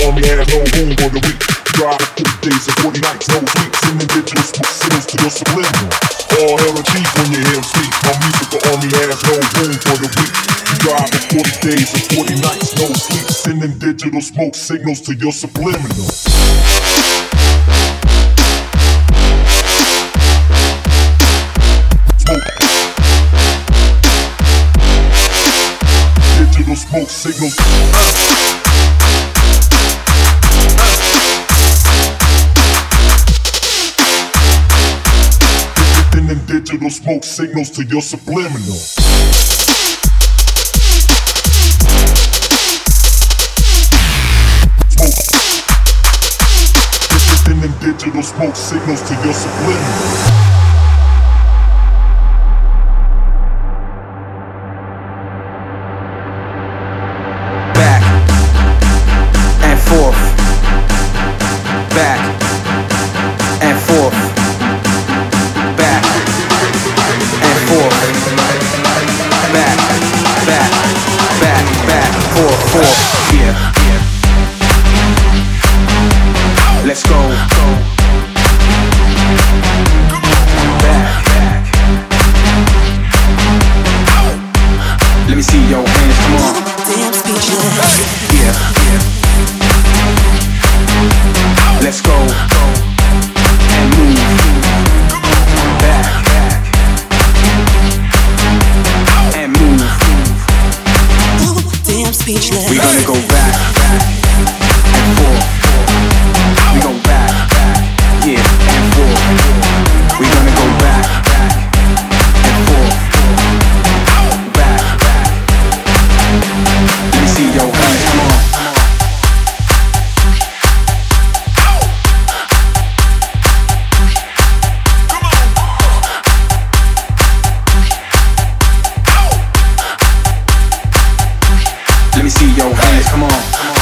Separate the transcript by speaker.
Speaker 1: army has no room for the weak. Drive for 40 days and 40 nights, no sleep. Sending digital signals to your subliminal. All hell and cheap when you hear him speak. My musical army has no room for the weak. Drive for 40 days and 40 nights, no sleep. Sending digital smoke signals to your subliminal. Digital smoke signals. Sending digital smoke signals to your subliminal. Sending digital smoke signals to your subliminal.
Speaker 2: Let's go. Back. Let me see your hands, come on.
Speaker 3: Damn speechless.
Speaker 2: Yeah. Let's go. And move. Back. And move.
Speaker 3: Ooh, damn speechless.
Speaker 2: We gonna go back and forth. We go back, yeah, and forth. We gonna go back and forth. Back. Let me see your hands, come on. Let me see your hands, come on.